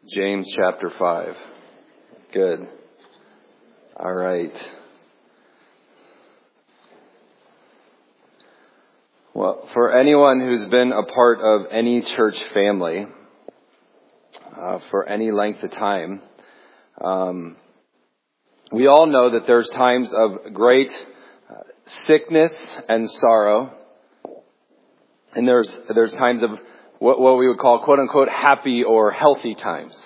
James chapter 5. Good. All right. Well, for anyone who's been a part of any church family for any length of time, we all know that there's times of great sickness and sorrow, and there's times of what we would call quote unquote happy or healthy times.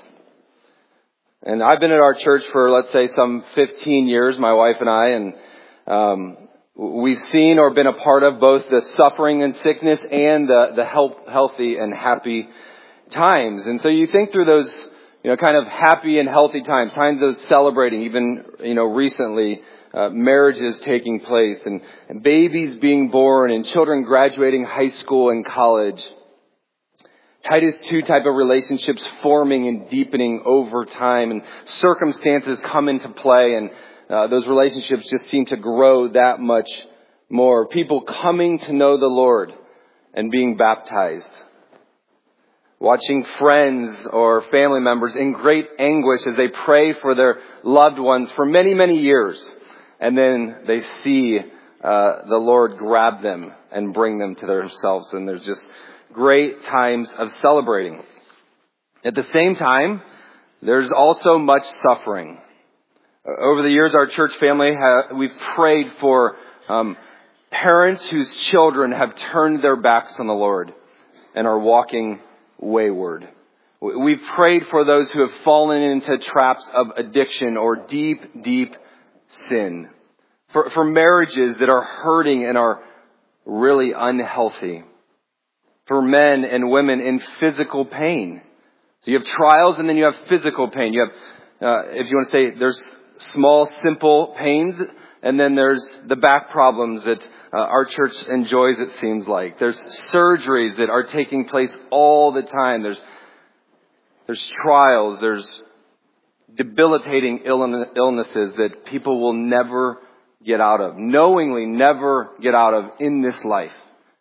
And I've been at our church for, let's say, some 15 years, my wife and I, and we've seen or been a part of both the suffering and sickness and the healthy and happy times. And so you think through those, kind of happy and healthy times of celebrating, even, recently, marriages taking place and babies being born and children graduating high school and college. Titus 2 type of relationships forming and deepening over time, and circumstances come into play, and those relationships just seem to grow that much more. People coming to know the Lord and being baptized. Watching friends or family members in great anguish as they pray for their loved ones for many, many years. And then they see the Lord grab them and bring them to themselves. And there's just great times of celebrating. At the same time, there's also much suffering. Over the years, our church family, we've prayed for parents whose children have turned their backs on the Lord and are walking wayward. We've prayed for those who have fallen into traps of addiction or deep, deep sin. For marriages that are hurting and are really unhealthy. For men and women in physical pain. So you have trials and then you have physical pain. You have, if you want to say, there's small, simple pains, and then there's the back problems that our church enjoys, it seems like. There's surgeries that are taking place all the time. There's trials. There's debilitating illnesses that people will never get out of, knowingly never get out of in this life.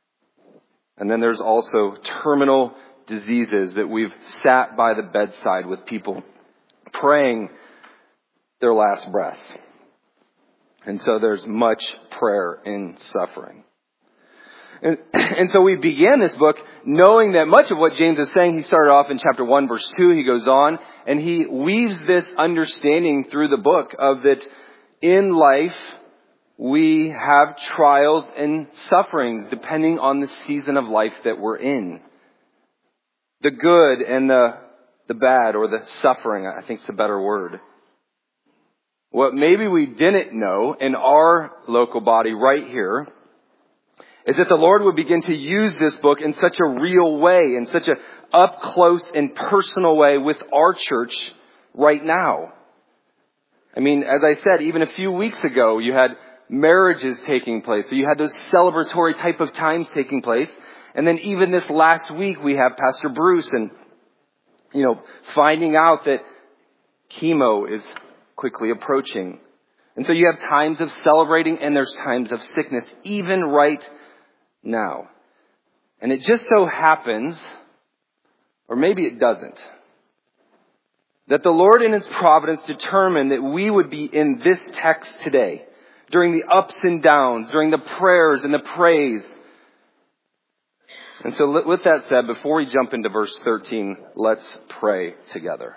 And then there's also terminal diseases that we've sat by the bedside with people praying their last breath. And so there's much prayer in suffering. And so we began this book knowing that much of what James is saying, he started off in chapter 1, verse 2. He goes on and he weaves this understanding through the book of that in life, we have trials and sufferings depending on the season of life that we're in. The good and the bad, or the suffering, I think is a better word. What maybe we didn't know in our local body right here is that the Lord would begin to use this book in such a real way, in such a up close and personal way with our church right now. I mean, as I said, even a few weeks ago, you had marriages taking place. So you had those celebratory type of times taking place. And then even this last week, we have Pastor Bruce and, finding out that chemo is quickly approaching. And so you have times of celebrating and there's times of sickness, even right now. And it just so happens, or maybe it doesn't, that the Lord in His providence determined that we would be in this text today, during the ups and downs, during the prayers and the praise. And so with that said, before we jump into verse 13, let's pray together.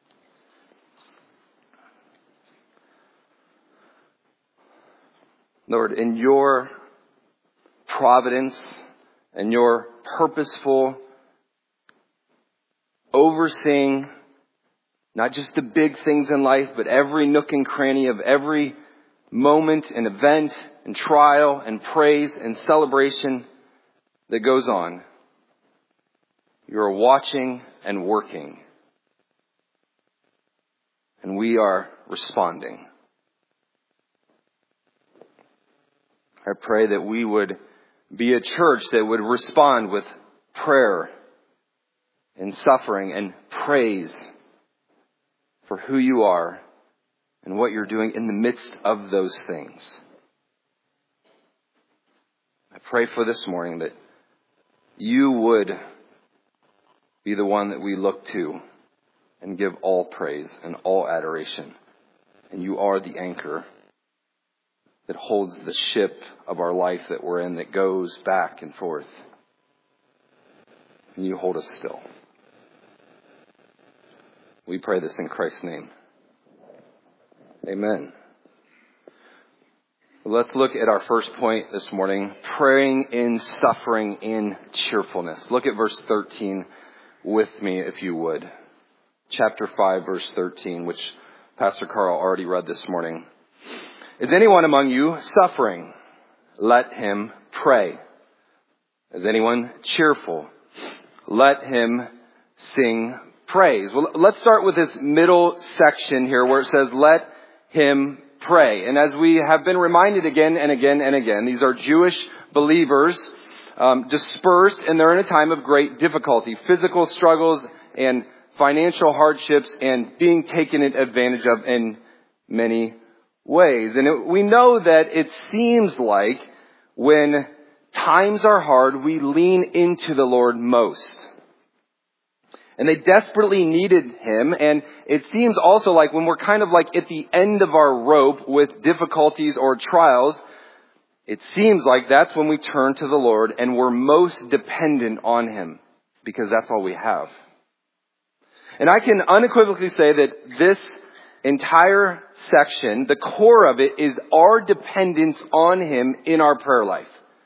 Lord, in your providence and your purposeful overseeing, not just the big things in life, but every nook and cranny of every moment and event and trial and praise and celebration that goes on. You're watching and working. And we are responding. I pray that we would be a church that would respond with prayer and suffering and praise for who you are and what you're doing in the midst of those things. I pray for this morning that you would be the one that we look to and give all praise and all adoration. And you are the anchor that holds the ship of our life that we're in, that goes back and forth. And you hold us still. We pray this in Christ's name. Amen. Let's look at our first point this morning, praying in suffering in cheerfulness. Look at verse 13 with me, if you would. Chapter 5, verse 13, which Pastor Carl already read this morning. Is anyone among you suffering? Let him pray. Is anyone cheerful? Let him sing praise. Well, let's start with this middle section here where it says, let him pray. And as we have been reminded again and again and again, these are Jewish believers dispersed, and they're in a time of great difficulty, physical struggles and financial hardships, and being taken advantage of in many ways. And we know that it seems like when times are hard, we lean into the Lord most. And they desperately needed him. And it seems also like when we're kind of like at the end of our rope with difficulties or trials, it seems like that's when we turn to the Lord and we're most dependent on him, because that's all we have. And I can unequivocally say that this entire section, the core of it, is our dependence on him in our prayer life.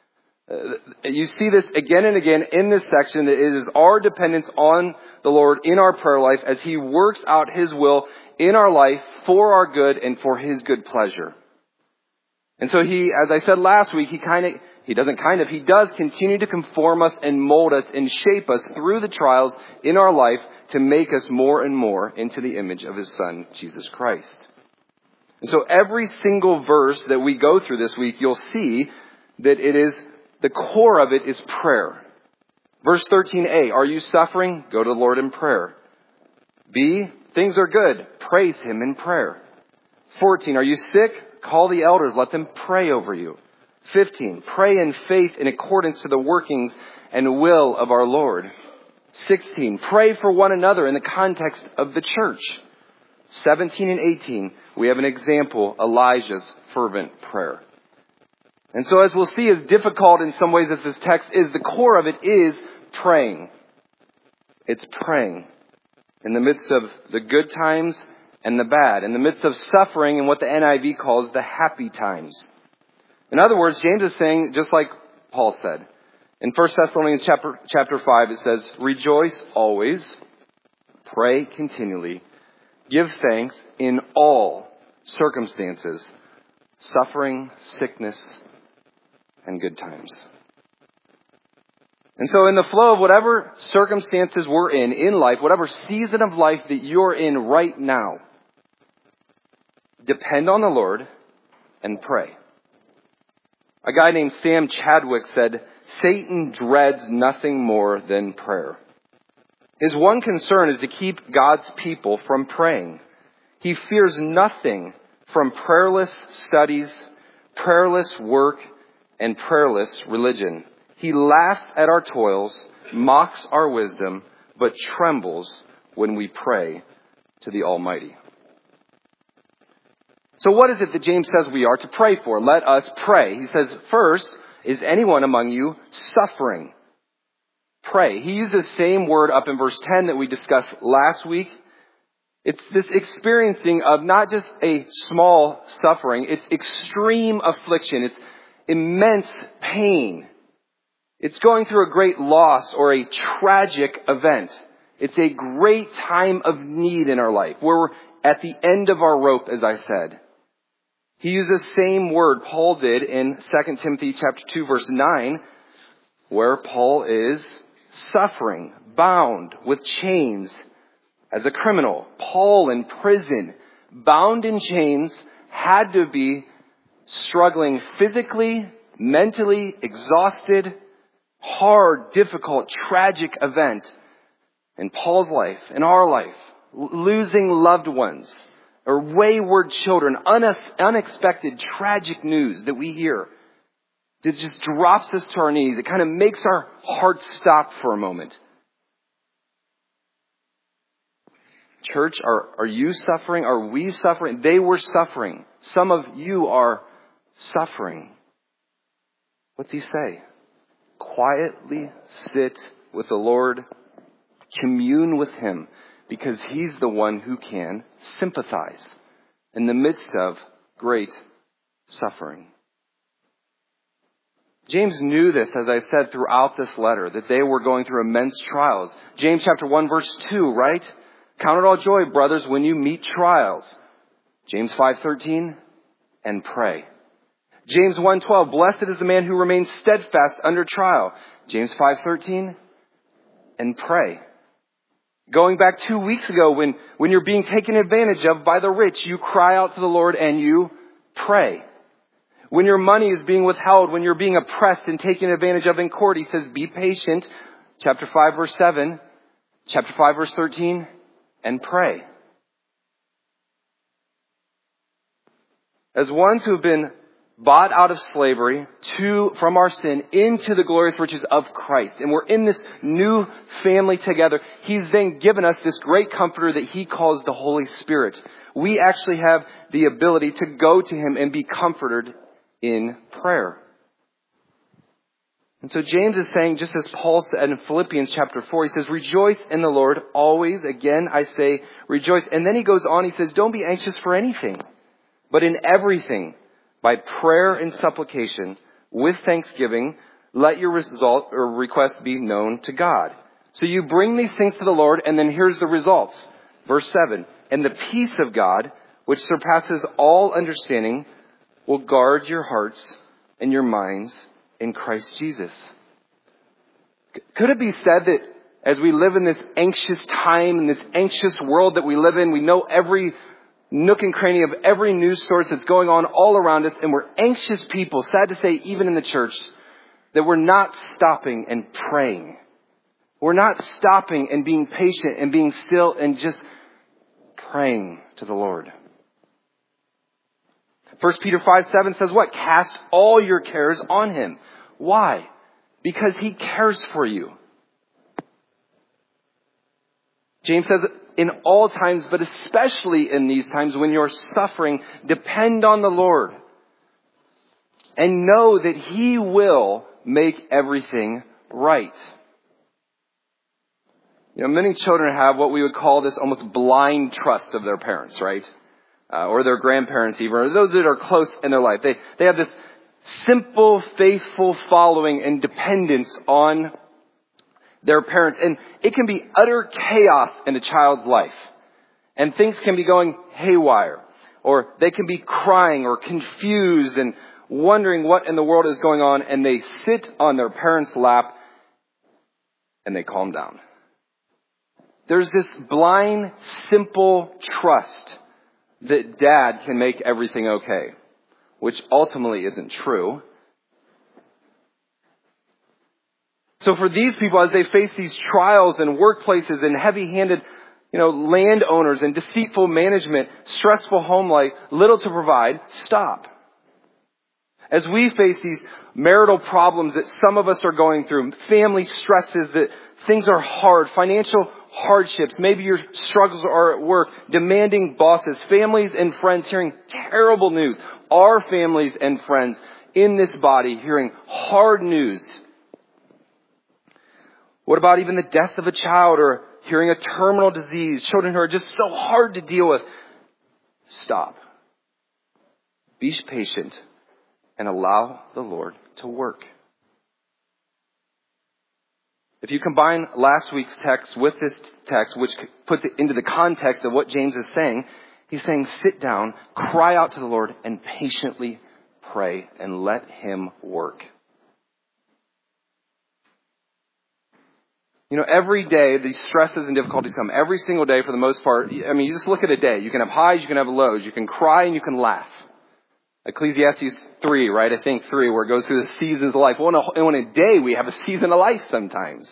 You see this again and again in this section, that it is our dependence on the Lord in our prayer life as he works out his will in our life for our good and for his good pleasure. And so he, as I said last week, he does continue to conform us and mold us and shape us through the trials in our life to make us more and more into the image of his Son, Jesus Christ. And so every single verse that we go through this week, you'll see that it is, the core of it is prayer. Verse 13a, are you suffering? Go to the Lord in prayer. B, things are good. Praise him in prayer. 14, are you sick? Call the elders. Let them pray over you. 15, pray in faith in accordance to the workings and will of our Lord. 16, pray for one another in the context of the church. 17 and 18, we have an example, Elijah's fervent prayer. And so as we'll see, as difficult in some ways as this text is, the core of it is praying. It's praying in the midst of the good times and the bad, in the midst of suffering and what the NIV calls the happy times. In other words, James is saying, just like Paul said, in 1 Thessalonians chapter 5, it says, rejoice always, pray continually, give thanks in all circumstances, suffering, sickness, and good times. And so in the flow of whatever circumstances we're in life, whatever season of life that you're in right now, depend on the Lord and pray. A guy named Sam Chadwick said, Satan dreads nothing more than prayer. His one concern is to keep God's people from praying. He fears nothing from prayerless studies, prayerless work, and prayerless religion. He laughs at our toils, mocks our wisdom, but trembles when we pray to the Almighty. So what is it that James says we are to pray for? Let us pray. He says, first, is anyone among you suffering? Pray. He used the same word up in verse 10 that we discussed last week. It's this experiencing of not just a small suffering, it's extreme affliction, it's immense pain. It's going through a great loss or a tragic event. It's a great time of need in our life, where we're at the end of our rope, as I said. He used the same word Paul did in 2 Timothy chapter 2, verse 9, where Paul is suffering, bound with chains as a criminal. Paul in prison, bound in chains, had to be struggling physically, mentally, exhausted, hard, difficult, tragic event in Paul's life, in our life, losing loved ones, or wayward children, unexpected, tragic news that we hear that just drops us to our knees. It kind of makes our hearts stop for a moment. Church, are you suffering? Are we suffering? They were suffering. Some of you are suffering. What's he say? Quietly sit with the Lord, commune with him, because he's the one who can sympathize in the midst of great suffering. James knew this, as I said, throughout this letter, that they were going through immense trials. James chapter 1, verse 2, right? Count it all joy, brothers, when you meet trials. James 5:13, and pray. James 1:12, blessed is the man who remains steadfast under trial. James 5:13, and pray. Going back 2 weeks ago, when you're being taken advantage of by the rich, you cry out to the Lord and you pray. When your money is being withheld, when you're being oppressed and taken advantage of in court, he says, be patient. Chapter 5, verse 7. Chapter 5, verse 13. And pray. As ones who have been bought out of slavery from our sin into the glorious riches of Christ, and we're in this new family together, he's then given us this great comforter that he calls the Holy Spirit. We actually have the ability to go to him and be comforted in prayer. And so James is saying, just as Paul said in Philippians chapter 4, he says, rejoice in the Lord always. Again, I say rejoice. And then he goes on, he says, don't be anxious for anything, but in everything, by prayer and supplication, with thanksgiving, let your result or request be known to God. So you bring these things to the Lord, and then here's the results. Verse 7, and the peace of God, which surpasses all understanding, will guard your hearts and your minds in Christ Jesus. Could it be said that as we live in this anxious time, in this anxious world that we live in, we know every nook and cranny of every news source that's going on all around us, and we're anxious people, sad to say, even in the church, that we're not stopping and praying. We're not stopping and being patient and being still and just praying to the Lord. 1 Peter 5:7 says what? Cast all your cares on him. Why? Because he cares for you. James says, in all times, but especially in these times when you're suffering, depend on the Lord. And know that he will make everything right. You know, many children have what we would call this almost blind trust of their parents, right? Or their grandparents even, or those that are close in their life. They have this simple, faithful following and dependence on their parents. And it can be utter chaos in a child's life. And things can be going haywire. Or they can be crying or confused and wondering what in the world is going on. And they sit on their parents' lap and they calm down. There's this blind, simple trust that dad can make everything okay, which ultimately isn't true. So for these people, as they face these trials and workplaces and heavy-handed, landowners and deceitful management, stressful home life, little to provide, stop. As we face these marital problems that some of us are going through, family stresses, that things are hard, financial hardships, maybe your struggles are at work, demanding bosses, families and friends hearing terrible news, our families and friends in this body hearing hard news. What about even the death of a child or hearing a terminal disease, children who are just so hard to deal with? Stop. Be patient and allow the Lord to work. If you combine last week's text with this text, which puts it into the context of what James is saying, he's saying, sit down, cry out to the Lord, and patiently pray and let him work. Every day these stresses and difficulties come. Every single day for the most part. You just look at a day. You can have highs, you can have lows. You can cry and you can laugh. Ecclesiastes 3, right? I think 3, where it goes through the seasons of life. Well, in a day, we have a season of life sometimes.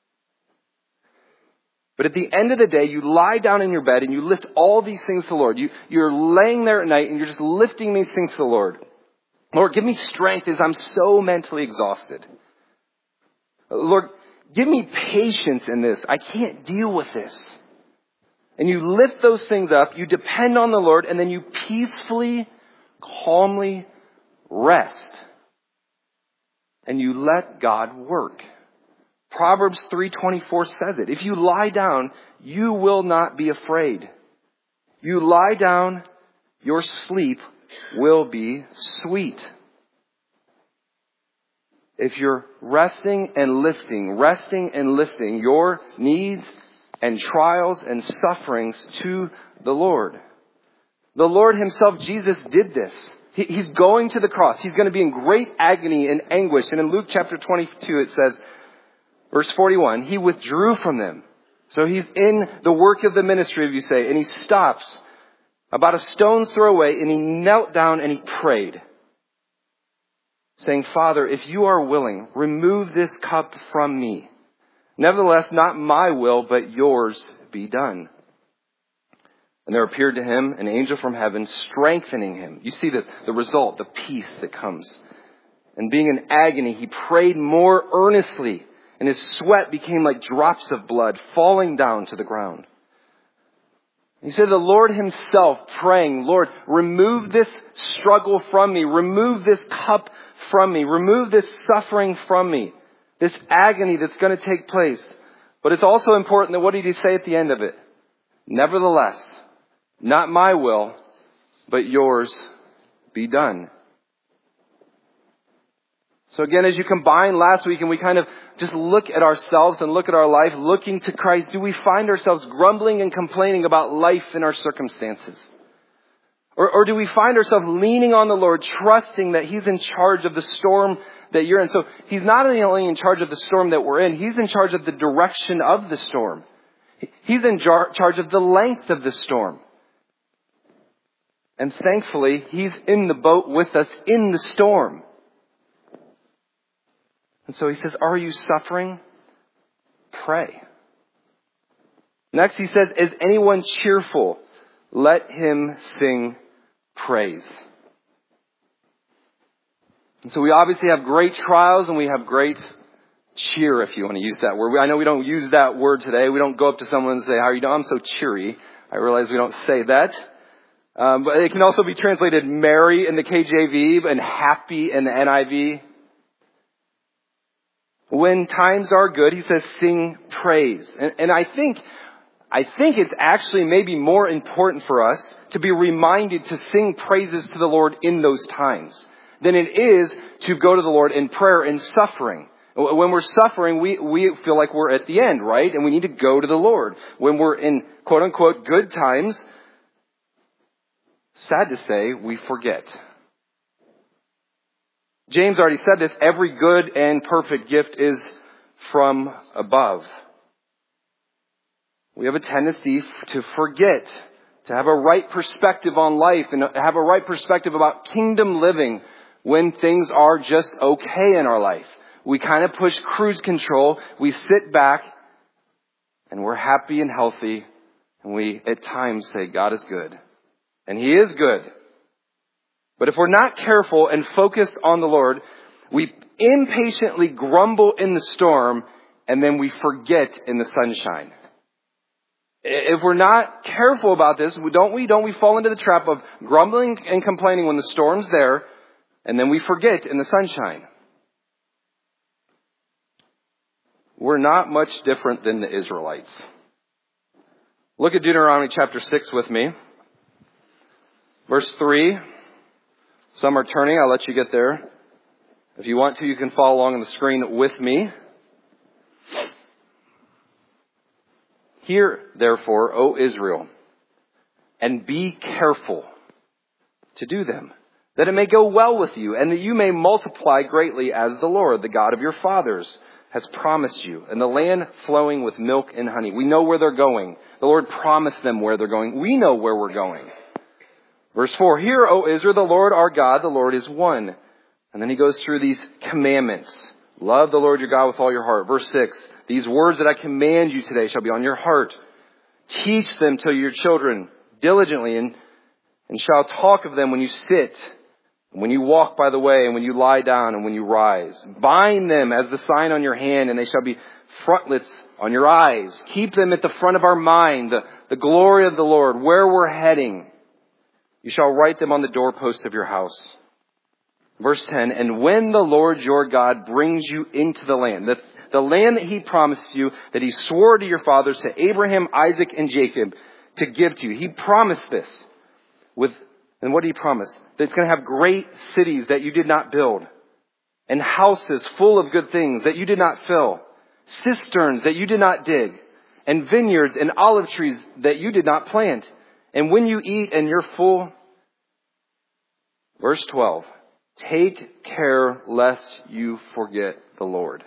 But at the end of the day, you lie down in your bed and you lift all these things to the Lord. You're laying there at night and you're just lifting these things to the Lord. Lord, give me strength as I'm so mentally exhausted. Lord, give me patience in this. I can't deal with this. And you lift those things up, you depend on the Lord, and then you peacefully, calmly rest. And you let God work. Proverbs 3:24 says it. If you lie down, you will not be afraid. You lie down, your sleep will be sweet. If you're resting and lifting your needs and trials and sufferings to the Lord. The Lord himself, Jesus, did this. He's going to the cross. He's going to be in great agony and anguish. And in Luke chapter 22, it says, verse 41, he withdrew from them. So he's in the work of the ministry, if you say, and he stops about a stone's throw away, and he knelt down and he prayed, saying, Father, if you are willing, remove this cup from me. Nevertheless, not my will, but yours be done. And there appeared to him an angel from heaven, strengthening him. You see this, the result, the peace that comes. And being in agony, he prayed more earnestly, and his sweat became like drops of blood falling down to the ground. He said, the Lord himself praying, Lord, remove this struggle from me. Remove this cup from me. Remove this suffering from me. This agony that's going to take place. But it's also important that what did he say at the end of it? Nevertheless, not my will, but yours be done. So again, as you combine last week and we kind of just look at ourselves and look at our life, looking to Christ, do we find ourselves grumbling and complaining about life and our circumstances? Or do we find ourselves leaning on the Lord, trusting that he's in charge of the storm that you're in? So he's not only in charge of the storm that we're in, he's in charge of the direction of the storm. He's in charge of the length of the storm. And thankfully, he's in the boat with us in the storm. And so he says, are you suffering? Pray. Next he says, is anyone cheerful? Let him sing praise. And so we obviously have great trials and we have great cheer, if you want to use that word. I know we don't use that word today. We don't go up to someone and say, how are you doing? I'm so cheery. I realize we don't say that. But it can also be translated merry in the KJV and happy in the NIV. When times are good, he says, sing praise. And I think it's actually maybe more important for us to be reminded to sing praises to the Lord in those times than it is to go to the Lord in prayer in suffering. When we're suffering, we feel like we're at the end, right? And we need to go to the Lord. When we're in quote unquote good times, sad to say, we forget. James already said this, every good and perfect gift is from above. We have a tendency to forget, to have a right perspective on life and have a right perspective about kingdom living when things are just okay in our life. We kind of push cruise control, we sit back, and we're happy and healthy, and we at times say, God is good. And he is good. But if we're not careful and focused on the Lord, we impatiently grumble in the storm and then we forget in the sunshine. If we're not careful about this, don't we fall into the trap of grumbling and complaining when the storm's there and then we forget in the sunshine. We're not much different than the Israelites. Look at Deuteronomy chapter 6 with me. Verse 3. Some are turning. I'll let you get there. If you want to, you can follow along on the screen with me. Hear, therefore, O Israel, and be careful to do them, that it may go well with you, and that you may multiply greatly as the Lord, the God of your fathers, has promised you, and the land flowing with milk and honey. We know where they're going. The Lord promised them where they're going. We know where we're going. Verse 4, hear, O Israel, the Lord our God, the Lord is one. And then he goes through these commandments. Love the Lord your God with all your heart. Verse 6, these words that I command you today shall be on your heart. Teach them to your children diligently and shall talk of them when you sit when you walk by the way, and when you lie down, and when you rise. Bind them as the sign on your hand, and they shall be frontlets on your eyes. Keep them at the front of our mind, the glory of the Lord, where we're heading. You shall write them on the doorposts of your house. Verse 10, and when the Lord your God brings you into the land that He promised you, that He swore to your fathers, to Abraham, Isaac, and Jacob, to give to you. He promised this and what did He promise? That it's going to have great cities that you did not build, and houses full of good things that you did not fill, cisterns that you did not dig, and vineyards and olive trees that you did not plant. And when you eat and you're full, verse 12, take care lest you forget the Lord,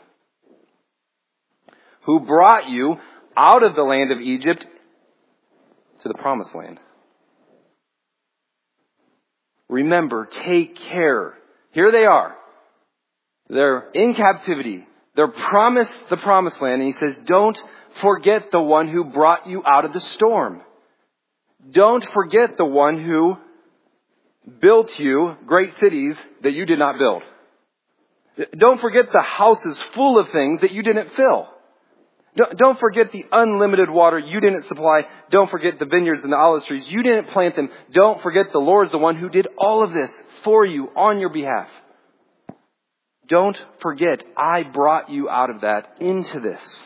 who brought you out of the land of Egypt to the promised land. Remember, take care. Here they are. They're in captivity. They're promised the promised land. And He says, don't forget the one who brought you out of the storm. Don't forget the one who built you great cities that you did not build. Don't forget the houses full of things that you didn't fill. Don't forget the unlimited water you didn't supply. Don't forget the vineyards and the olive trees. You didn't plant them. Don't forget the Lord's the one who did all of this for you on your behalf. Don't forget, I brought you out of that into this.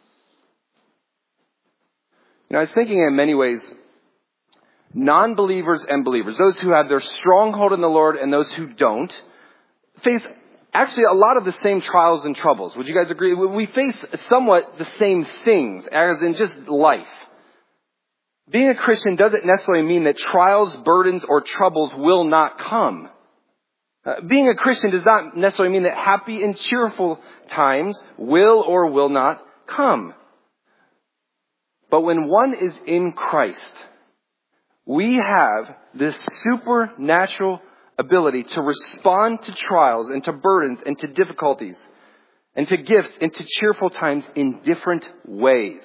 I was thinking in many ways, non-believers and believers, those who have their stronghold in the Lord and those who don't, face actually a lot of the same trials and troubles. Would you guys agree? We face somewhat the same things, as in just life. Being a Christian doesn't necessarily mean that trials, burdens, or troubles will not come. Being a Christian does not necessarily mean that happy and cheerful times will or will not come. But when one is in Christ, we have this supernatural ability to respond to trials and to burdens and to difficulties and to gifts and to cheerful times in different ways.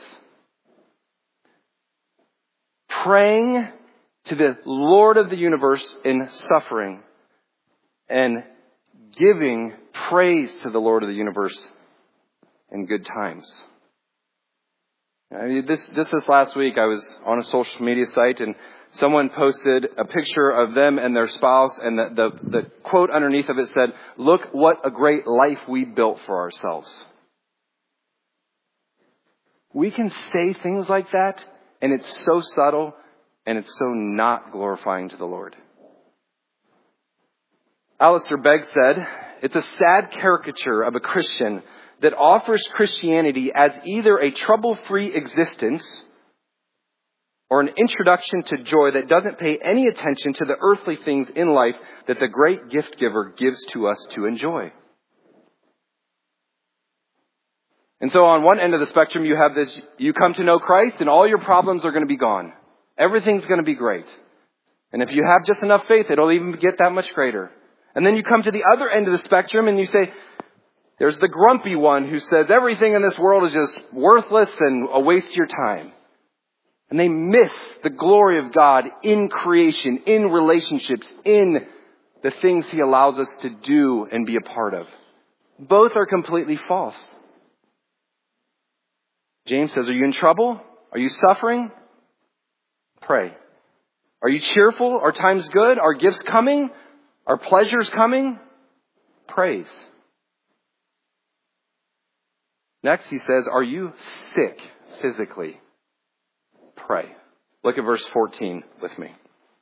Praying to the Lord of the universe in suffering and giving praise to the Lord of the universe in good times. This last week, I was on a social media site and someone posted a picture of them and their spouse, and the quote underneath of it said, "Look what a great life we built for ourselves." We can say things like that, and it's so subtle, and it's so not glorifying to the Lord. Alistair Begg said, "It's a sad caricature of a Christian that offers Christianity as either a trouble-free existence or an introduction to joy that doesn't pay any attention to the earthly things in life that the great gift giver gives to us to enjoy." And so on one end of the spectrum, you have this, you come to know Christ and all your problems are going to be gone. Everything's going to be great. And if you have just enough faith, it'll even get that much greater. And then you come to the other end of the spectrum and you say, there's the grumpy one who says everything in this world is just worthless and a waste of your time. And they miss the glory of God in creation, in relationships, in the things He allows us to do and be a part of. Both are completely false. James says, are you in trouble? Are you suffering? Pray. Are you cheerful? Are times good? Are gifts coming? Are pleasures coming? Praise. Next, he says, are you sick physically? Pray. Look at verse 14 with me.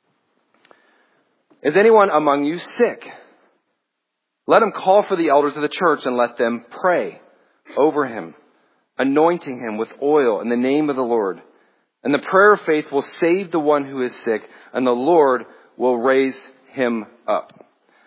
Is anyone among you sick? Let him call for the elders of the church and let them pray over him, anointing him with oil in the name of the Lord. And the prayer of faith will save the one who is sick, and the Lord will raise him up.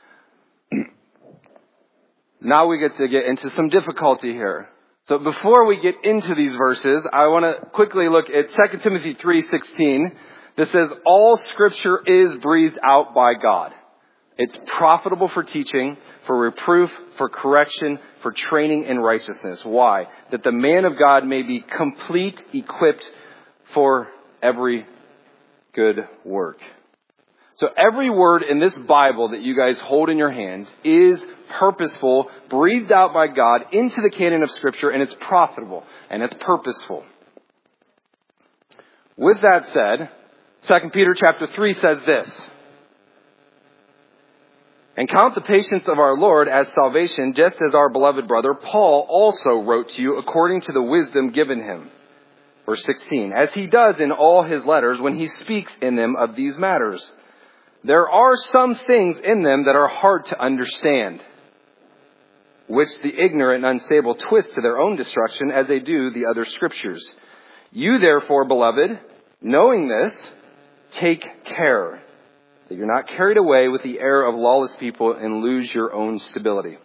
Now we get into some difficulty here. So before we get into these verses, I want to quickly look at 2 Timothy 3:16. That says, all Scripture is breathed out by God. It's profitable for teaching, for reproof, for correction, for training in righteousness. Why? That the man of God may be complete, equipped for every good work. So every word in this Bible that you guys hold in your hands is purposeful, breathed out by God into the canon of Scripture, and it's profitable, and it's purposeful. With that said, 2 Peter chapter 3 says this, "And count the patience of our Lord as salvation, just as our beloved brother Paul also wrote to you according to the wisdom given him." Verse 16, "As he does in all his letters when he speaks in them of these matters. There are some things in them that are hard to understand, which the ignorant and unstable twist to their own destruction as they do the other scriptures. You therefore, beloved, knowing this, take care that you're not carried away with the error of lawless people and lose your own stability."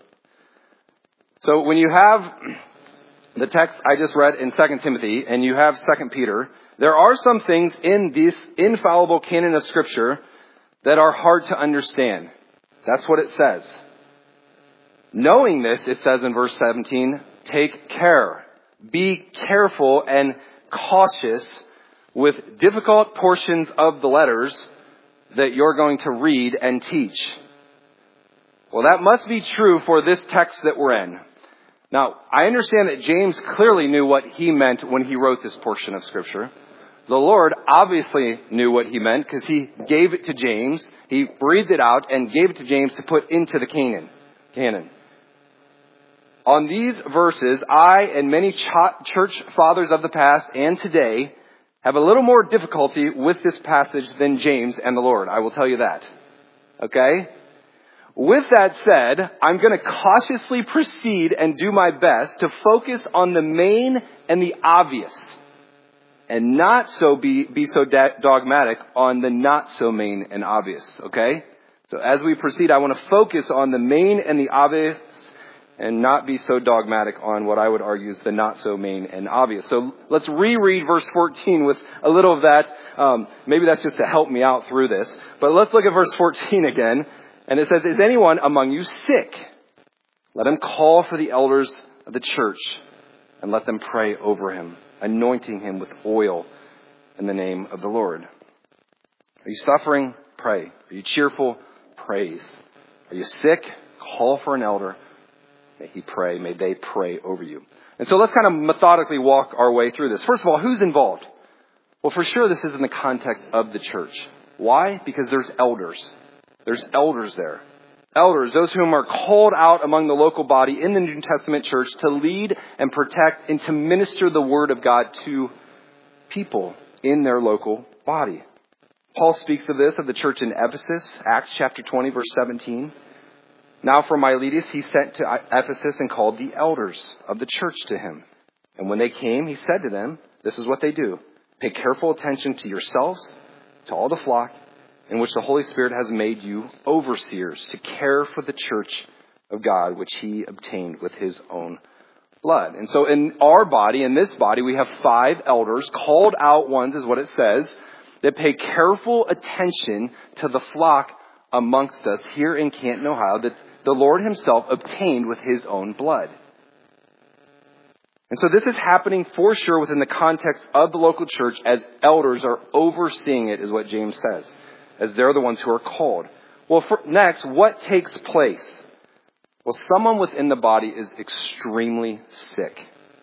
So when you have the text I just read in 2 Timothy and you have 2 Peter, there are some things in this infallible canon of Scripture that are hard to understand. That's what it says. Knowing this, it says in verse 17, take care. Be careful and cautious with difficult portions of the letters that you're going to read and teach. Well, that must be true for this text that we're in. Now, I understand that James clearly knew what he meant when he wrote this portion of Scripture. The Lord obviously knew what he meant because he gave it to James. He breathed it out and gave it to James to put into the canon. On these verses, I and many church fathers of the past and today have a little more difficulty with this passage than James and the Lord. I will tell you that. Okay? With that said, I'm going to cautiously proceed and do my best to focus on the main and the obvious, and not so be so dogmatic on the not so main and obvious. Okay? So as we proceed, I want to focus on the main and the obvious, and not be so dogmatic on what I would argue is the not so main and obvious. So let's reread verse 14 with a little of that. Maybe that's just to help me out through this. But let's look at verse 14 again. And it says, "Is anyone among you sick? Let him call for the elders of the church and let them pray over him, anointing him with oil in the name of the Lord." Are you suffering? Pray. Are you cheerful? Praise. Are you sick? Call for an elder. May he pray. May they pray over you. And so let's kind of methodically walk our way through this. First of all, who's involved? Well, for sure, this is in the context of the church. Why? Because there's elders. There's elders there. Elders, those whom are called out among the local body in the New Testament church to lead and protect and to minister the word of God to people in their local body. Paul speaks of this of the church in Ephesus, Acts chapter 20, verse 17. "Now from Miletus he sent to Ephesus and called the elders of the church to him. And when they came, he said to them," this is what they do, "pay careful attention to yourselves, to all the flock, in which the Holy Spirit has made you overseers to care for the church of God, which he obtained with his own blood." And so in our body, in this body, we have 5 elders, called out ones is what it says, that pay careful attention to the flock amongst us here in Canton, Ohio, that the Lord himself obtained with his own blood. And so this is happening for sure within the context of the local church as elders are overseeing it, is what James says, as they're the ones who are called. Well, next, what takes place? Well, someone within the body is extremely sick.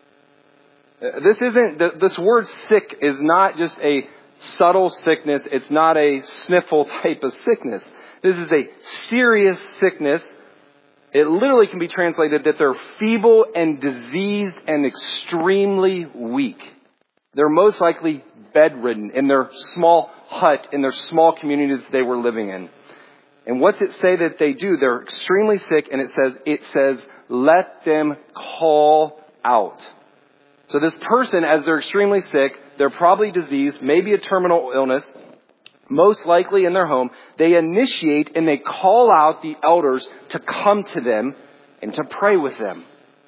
This word sick is not just a subtle sickness. It's not a sniffle type of sickness. This is a serious sickness. It literally can be translated that they're feeble and diseased and extremely weak. They're most likely bedridden in their small hut, in their small communities they were living in. And what's it say that they do? They're extremely sick, and it says, let them call out. So this person, as they're extremely sick, they're probably diseased, maybe a terminal illness, most likely in their home. They initiate and they call out the elders to come to them and to pray with them.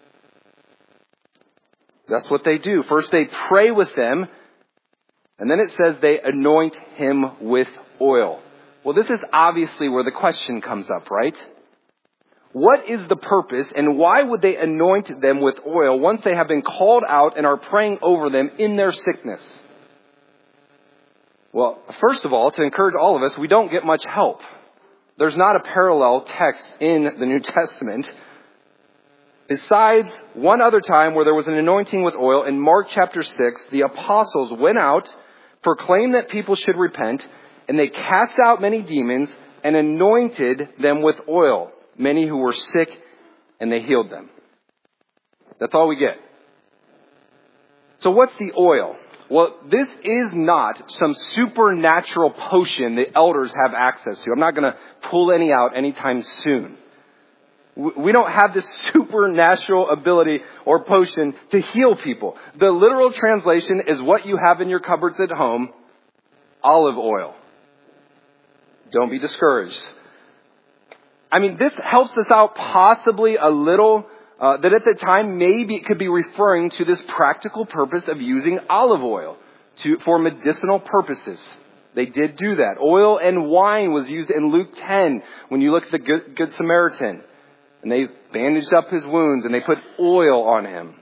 That's what they do. First they pray with them, and then it says they anoint him with oil. Well, this is obviously where the question comes up, right? What is the purpose, and why would they anoint them with oil once they have been called out and are praying over them in their sickness? Well, first of all, to encourage all of us, we don't get much help. There's not a parallel text in the New Testament. Besides one other time where there was an anointing with oil, in Mark chapter 6, the apostles went out, proclaimed that people should repent, and they cast out many demons and anointed them with oil, many who were sick, and they healed them. That's all we get. So what's the oil? Well, this is not some supernatural potion the elders have access to. I'm not going to pull any out anytime soon. We don't have this supernatural ability or potion to heal people. The literal translation is what you have in your cupboards at home, olive oil. Don't be discouraged. I mean, this helps us out possibly a little, that at the time maybe it could be referring to this practical purpose of using olive oil for medicinal purposes. They did do that. Oil and wine was used in Luke 10 when you look at the Good Samaritan. And they bandaged up his wounds and they put oil on him.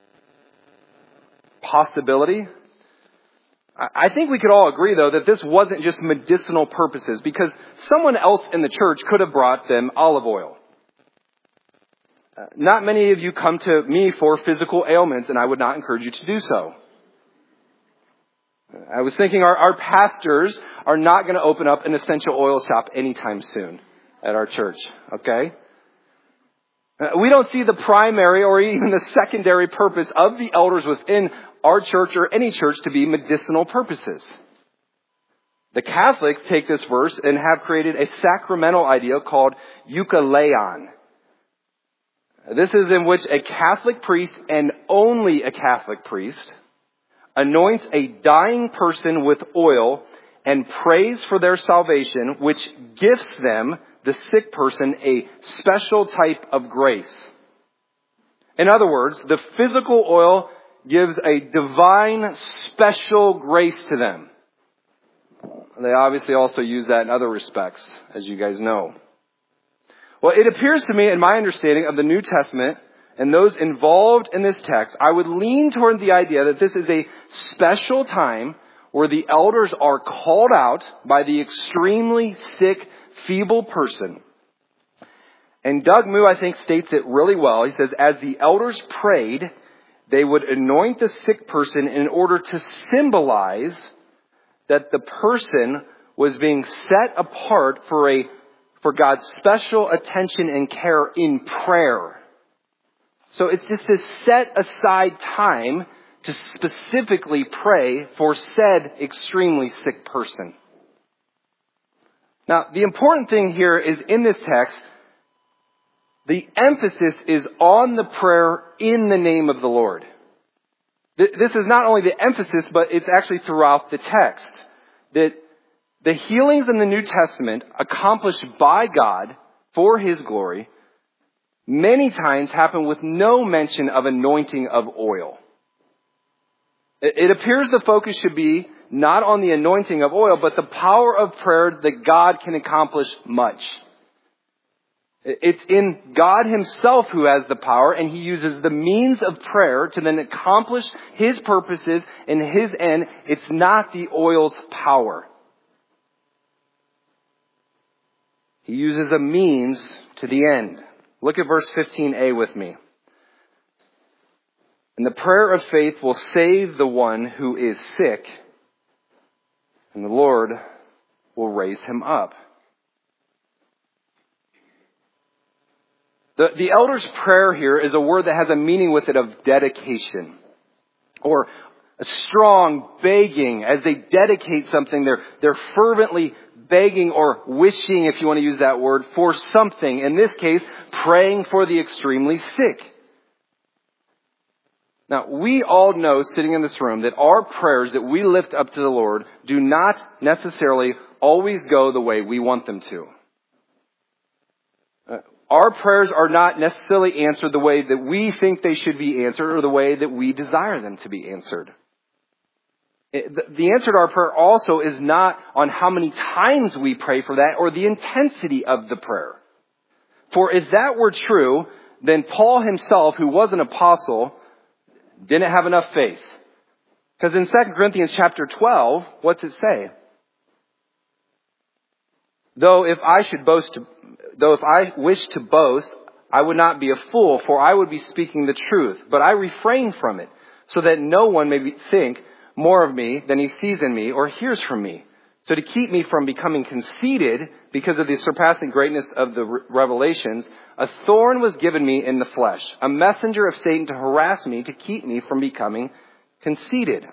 Possibility? I think we could all agree, though, that this wasn't just medicinal purposes, because someone else in the church could have brought them olive oil. Not many of you come to me for physical ailments, and I would not encourage you to do so. I was thinking our pastors are not going to open up an essential oil shop anytime soon at our church, okay? We don't see the primary or even the secondary purpose of the elders within our church or any church to be medicinal purposes. The Catholics take this verse and have created a sacramental idea called euchaleon. This is in which a Catholic priest, and only a Catholic priest, anoints a dying person with oil and prays for their salvation, which gifts them, the sick person, a special type of grace. In other words, the physical oil gives a divine special grace to them. They obviously also use that in other respects, as you guys know. Well, it appears to me, in my understanding of the New Testament and those involved in this text, I would lean toward the idea that this is a special time where the elders are called out by the extremely sick, feeble person. And Doug Moo, I think, states it really well. He says, as the elders prayed, they would anoint the sick person in order to symbolize that the person was being set apart for God's special attention and care in prayer. So it's just this set aside time to specifically pray for said extremely sick person. Now, the important thing here is in this text, the emphasis is on the prayer in the name of the Lord. This is not only the emphasis, but it's actually throughout the text. That the healings in the New Testament accomplished by God for His glory many times happen with no mention of anointing of oil. It appears the focus should be not on the anointing of oil, but the power of prayer that God can accomplish much. It's in God Himself who has the power, and He uses the means of prayer to then accomplish His purposes and His end. It's not the oil's power. He uses a means to the end. Look at verse 15a with me. And the prayer of faith will save the one who is sick, and the Lord will raise him up. The elder's prayer here is a word that has a meaning with it of dedication, or a strong begging. As they dedicate something, they're fervently begging or wishing, if you want to use that word, for something. In this case, praying for the extremely sick. Now, we all know, sitting in this room, that our prayers that we lift up to the Lord do not necessarily always go the way we want them to. Our prayers are not necessarily answered the way that we think they should be answered or the way that we desire them to be answered. The answer to our prayer also is not on how many times we pray for that or the intensity of the prayer. For if that were true, then Paul himself, who was an apostle, didn't have enough faith. Because in 2 Corinthians chapter 12, what's it say? Though if I wish to boast, I would not be a fool, for I would be speaking the truth. But I refrain from it, so that no one may think more of me than he sees in me or hears from me. So to keep me from becoming conceited because of the surpassing greatness of the revelations, a thorn was given me in the flesh, a messenger of Satan to harass me, to keep me from becoming conceited.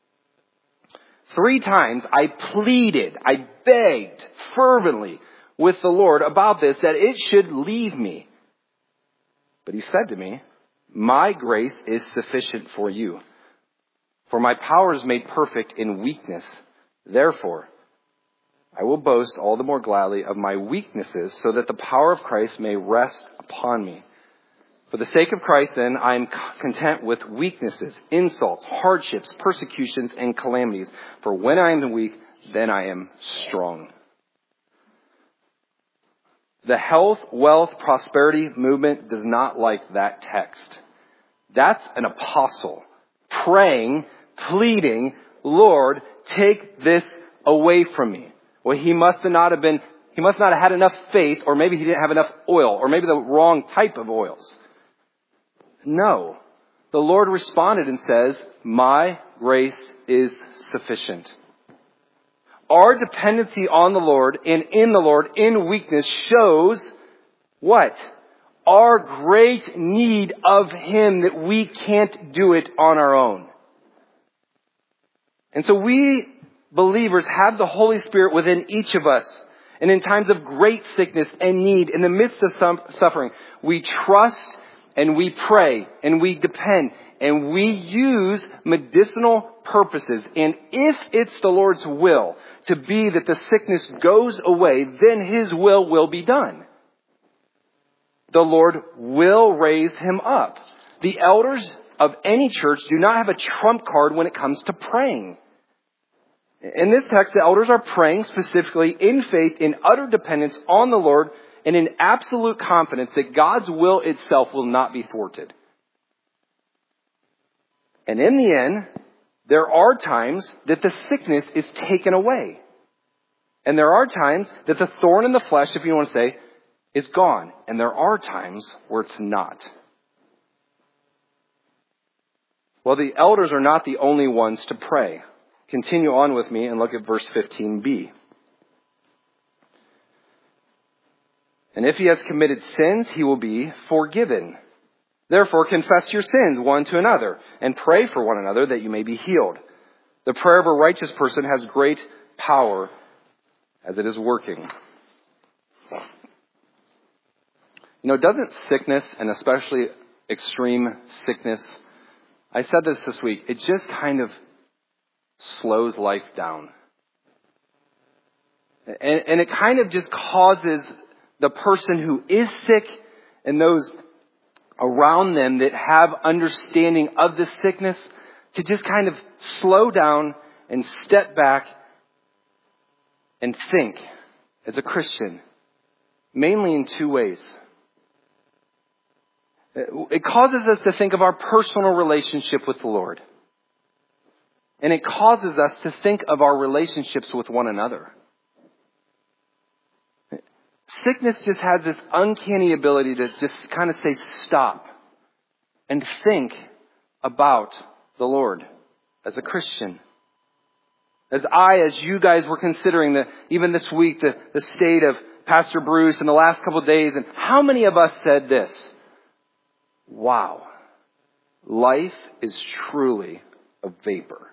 3 times I pleaded, I begged fervently with the Lord about this, that it should leave me. But he said to me, my grace is sufficient for you, for my power is made perfect in weakness. Therefore, I will boast all the more gladly of my weaknesses, so that the power of Christ may rest upon me. For the sake of Christ, then, I am content with weaknesses, insults, hardships, persecutions, and calamities. For when I am weak, then I am strong. The health, wealth, prosperity movement does not like that text. That's an apostle praying, pleading, Lord, take this away from me. Well, he must not have had enough faith, or maybe he didn't have enough oil, or maybe the wrong type of oils. No. The Lord responded and says, my grace is sufficient. Our dependency on the Lord and in the Lord in weakness shows what? Our great need of Him, that we can't do it on our own. And so we believers have the Holy Spirit within each of us. And in times of great sickness and need, in the midst of suffering, we trust and we pray and we depend and we use medicinal purposes. And if it's the Lord's will to be that the sickness goes away, then His will be done. The Lord will raise him up. The elders of any church do not have a trump card when it comes to praying. In this text, the elders are praying specifically in faith, in utter dependence on the Lord, and in absolute confidence that God's will itself will not be thwarted. And in the end, there are times that the sickness is taken away. And there are times that the thorn in the flesh, if you want to say, is gone. And there are times where it's not. Well, the elders are not the only ones to pray. Continue on with me and look at verse 15b. And if he has committed sins, he will be forgiven. Therefore, confess your sins one to another and pray for one another that you may be healed. The prayer of a righteous person has great power as it is working. You know, doesn't sickness, and especially extreme sickness, I said this week, it just kind of slows life down. And it kind of just causes the person who is sick and those around them that have understanding of the sickness to just kind of slow down and step back and think as a Christian, mainly in 2 ways. It causes us to think of our personal relationship with the Lord. And it causes us to think of our relationships with one another. Sickness just has this uncanny ability to just kind of say stop and think about the Lord as a Christian. As you guys were considering even this week, the state of Pastor Bruce in the last couple of days, and how many of us said this? Wow, life is truly a vapor.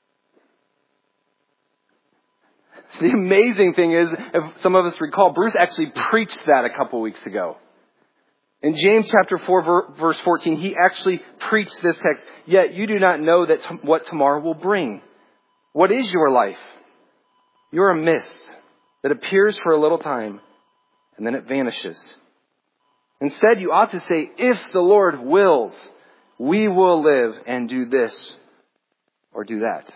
The amazing thing is, if some of us recall, Bruce actually preached that a couple weeks ago. In James chapter 4, verse 14, he actually preached this text. Yet you do not know what tomorrow will bring. What is your life? You're a mist that appears for a little time and then it vanishes. Instead, you ought to say, if the Lord wills, we will live and do this or do that.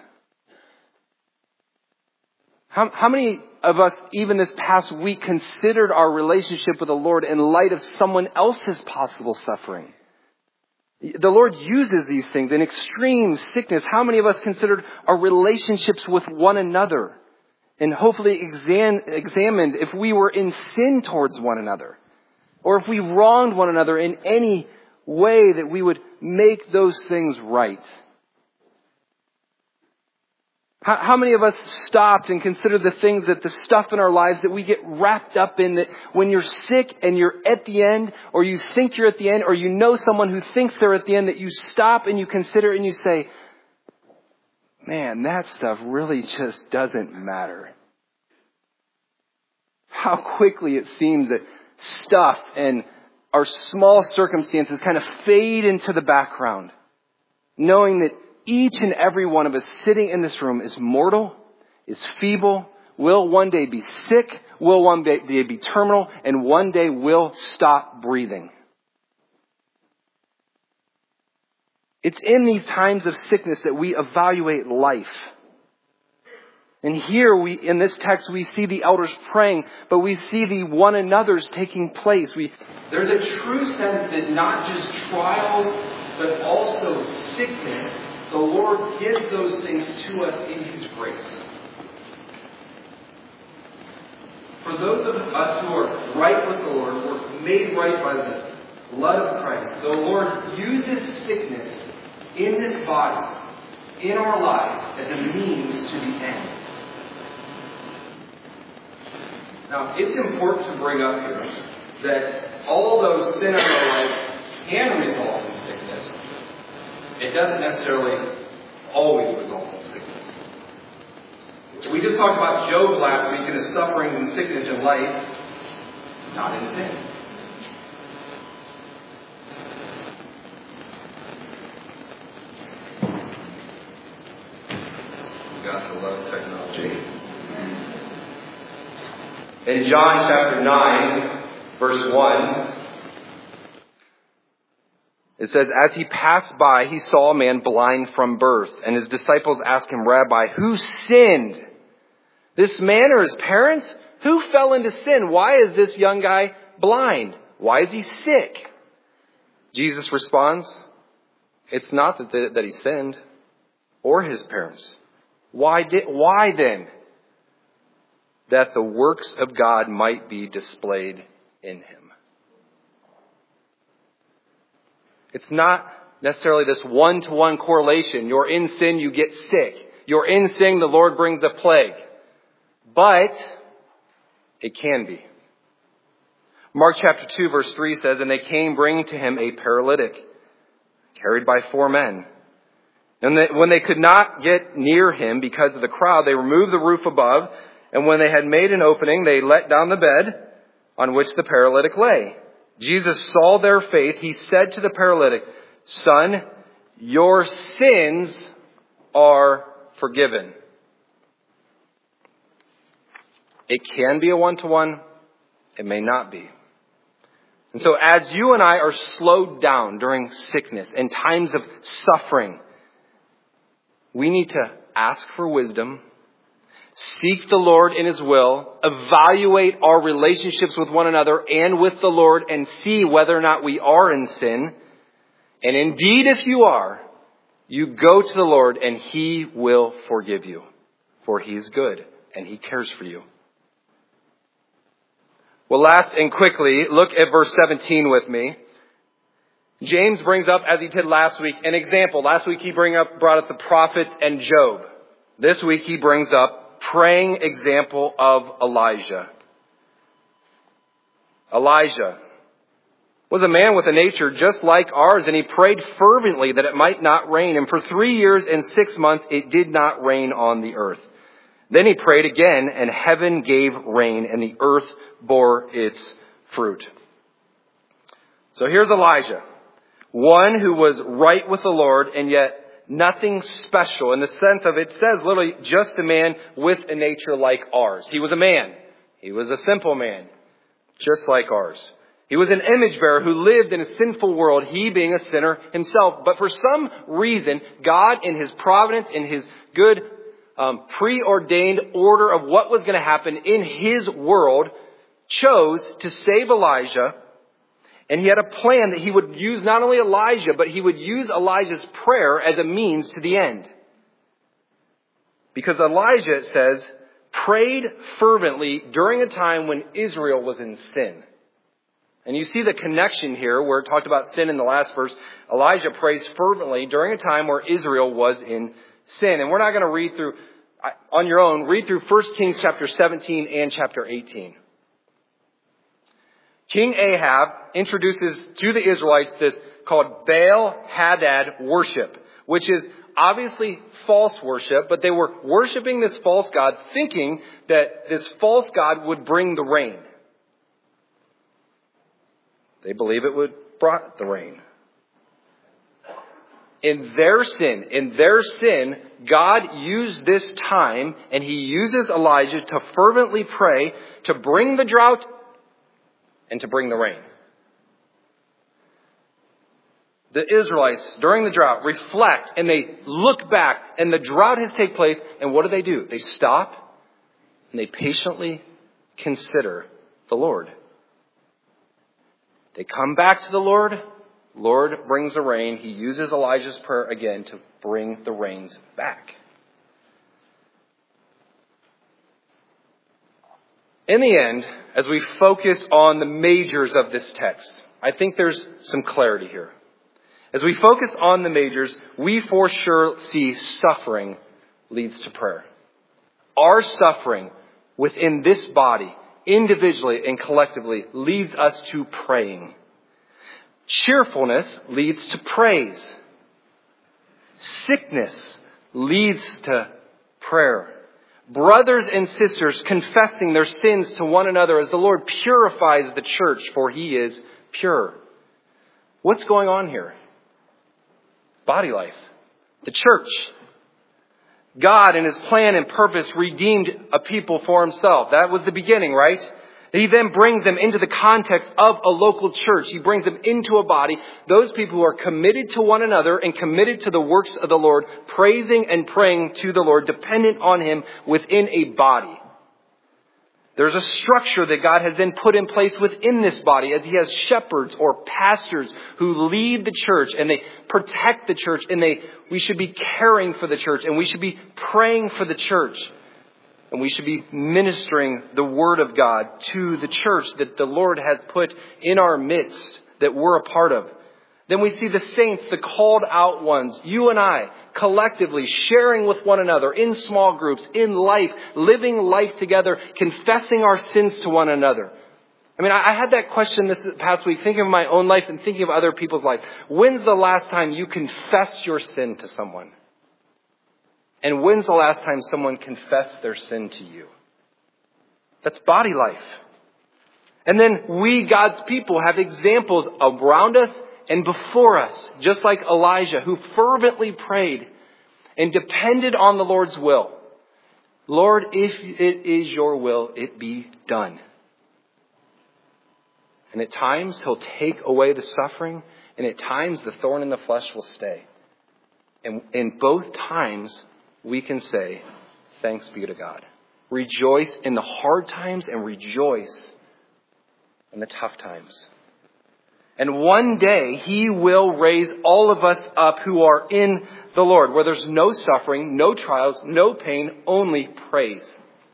How many of us, even this past week, considered our relationship with the Lord in light of someone else's possible suffering? The Lord uses these things in extreme sickness. How many of us considered our relationships with one another and hopefully examined if we were in sin towards one another, or if we wronged one another in any way, that we would make those things right. How many of us stopped and considered the things, that the stuff in our lives that we get wrapped up in, that when you're sick and you're at the end, or you think you're at the end, or you know someone who thinks they're at the end, that you stop and you consider and you say, man, that stuff really just doesn't matter. How quickly it seems that stuff and our small circumstances kind of fade into the background, knowing that each and every one of us sitting in this room is mortal, is feeble, will one day be sick, will one day be terminal, and one day will stop breathing. It's in these times of sickness that we evaluate life. And here in this text, we see the elders praying, but we see the one another's taking place. There's a true sense that not just trials, but also sickness, the Lord gives those things to us in His grace. For those of us who are right with the Lord, who are made right by the blood of Christ, the Lord uses sickness in this body, in our lives, as a means to the end. Now, it's important to bring up here that although sin in our life can result in sickness, it doesn't necessarily always result in sickness. We just talked about Job last week and his sufferings and sickness in life, not in sin. Got to love technology. In John chapter 9, verse 1, it says, as he passed by, he saw a man blind from birth. And his disciples asked him, Rabbi, who sinned? This man or his parents? Who fell into sin? Why is this young guy blind? Why is he sick? Jesus responds, it's not that he sinned or his parents. Why then? That the works of God might be displayed in him. It's not necessarily this one-to-one correlation. You're in sin, you get sick. You're in sin, the Lord brings a plague. But it can be. Mark chapter 2 verse 3 says, and they came bringing to him a paralytic, carried by 4 men. And when they could not get near him because of the crowd, they removed the roof above. And when they had made an opening, they let down the bed on which the paralytic lay. Jesus saw their faith. He said to the paralytic, son, your sins are forgiven. It can be a one-to-one. It may not be. And so as you and I are slowed down during sickness and times of suffering, we need to ask for wisdom, seek the Lord in His will, evaluate our relationships with one another and with the Lord, and see whether or not we are in sin. And indeed, if you are, you go to the Lord and He will forgive you. For He's good and He cares for you. Well, last and quickly, look at verse 17 with me. James brings up, as he did last week, an example. Last week he brought up the prophets and Job. This week he brings up praying example of Elijah. Elijah was a man with a nature just like ours, and he prayed fervently that it might not rain. And for 3 years and 6 months it did not rain on the earth. Then he prayed again, and heaven gave rain, and the earth bore its fruit. So here's Elijah. One who was right with the Lord, and yet nothing special in the sense of, it says literally just a man with a nature like ours. He was a man. He was a simple man, just like ours. He was an image bearer who lived in a sinful world, he being a sinner himself. But for some reason, God in His providence, in His good preordained order of what was going to happen in His world, chose to save Elijah. And He had a plan that He would use not only Elijah, but He would use Elijah's prayer as a means to the end. Because Elijah, it says, prayed fervently during a time when Israel was in sin. And you see the connection here where it talked about sin in the last verse. Elijah prays fervently during a time where Israel was in sin. And we're not going to read through, on your own, read through 1 Kings chapter 17 and chapter 18. King Ahab introduces to the Israelites this called Baal Hadad worship, which is obviously false worship, but they were worshiping this false god, thinking that this false god would bring the rain. They believe it would brought the rain. In their sin, God used this time, and he uses Elijah to fervently pray to bring the drought and to bring the rain. The Israelites, during the drought, reflect and they look back, and the drought has taken place, and what do? They stop and they patiently consider the Lord. They come back to the Lord. Lord brings the rain. He uses Elijah's prayer again to bring the rains back. In the end, as we focus on the majors of this text, I think there's some clarity here. As we focus on the majors, we for sure see suffering leads to prayer. Our suffering within this body, individually and collectively, leads us to praying. Cheerfulness leads to praise. Sickness leads to prayer. Brothers and sisters confessing their sins to one another as the Lord purifies the church, for he is pure. What's going on here? Body life. The church. God in his plan and purpose redeemed a people for himself. That was the beginning, right? He then brings them into the context of a local church. He brings them into a body. Those people who are committed to one another and committed to the works of the Lord, praising and praying to the Lord, dependent on him within a body. There's a structure that God has then put in place within this body as he has shepherds or pastors who lead the church and they protect the church, and we should be caring for the church, and we should be praying for the church. And we should be ministering the word of God to the church that the Lord has put in our midst that we're a part of. Then we see the saints, the called out ones, you and I, collectively sharing with one another in small groups, in life, living life together, confessing our sins to one another. I mean, I had that question this past week, thinking of my own life and thinking of other people's lives. When's the last time you confessed your sin to someone? And when's the last time someone confessed their sin to you? That's body life. And then we, God's people, have examples around us and before us, just like Elijah, who fervently prayed and depended on the Lord's will. Lord, if it is your will, it be done. And at times he'll take away the suffering, and at times the thorn in the flesh will stay. And in both times, we can say, thanks be to God. Rejoice in the hard times and rejoice in the tough times. And one day he will raise all of us up who are in the Lord, where there's no suffering, no trials, no pain, only praise.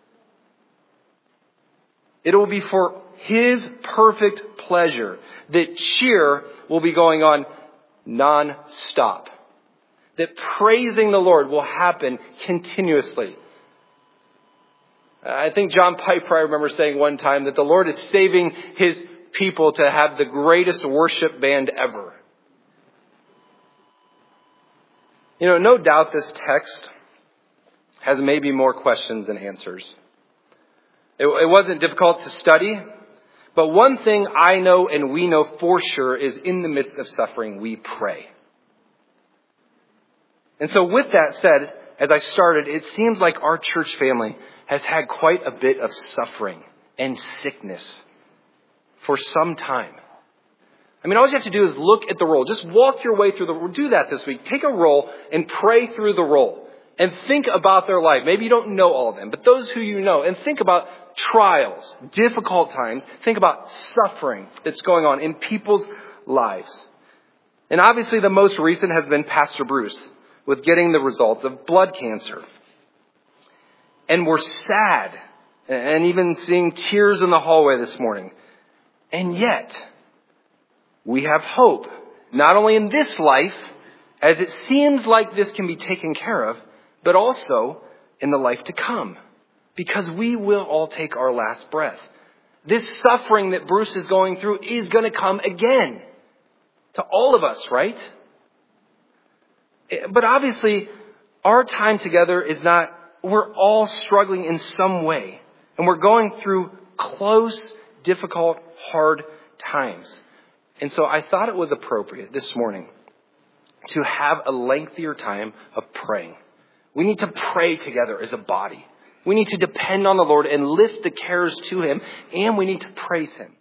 It will be for his perfect pleasure that cheer will be going on non-stop. That praising the Lord will happen continuously. I think John Piper, I remember saying one time that the Lord is saving his people to have the greatest worship band ever. You know, no doubt this text has maybe more questions than answers. It wasn't difficult to study, but one thing I know and we know for sure is in the midst of suffering, we pray. And so with that said, as I started, it seems like our church family has had quite a bit of suffering and sickness for some time. I mean, all you have to do is look at the roll. Just walk your way through the roll. Do that this week. Take a roll and pray through the roll and think about their life. Maybe you don't know all of them, but those who you know, and think about trials, difficult times. Think about suffering that's going on in people's lives. And obviously the most recent has been Pastor Bruce with getting the results of blood cancer. And we're sad. And even seeing tears in the hallway this morning. And yet, we have hope. Not only in this life, as it seems like this can be taken care of, but also in the life to come. Because we will all take our last breath. This suffering that Bruce is going through is going to come again. To all of us, right? But obviously, our time together is not, we're all struggling in some way. And we're going through close, difficult, hard times. And so I thought it was appropriate this morning to have a lengthier time of praying. We need to pray together as a body. We need to depend on the Lord and lift the cares to Him, and we need to praise Him.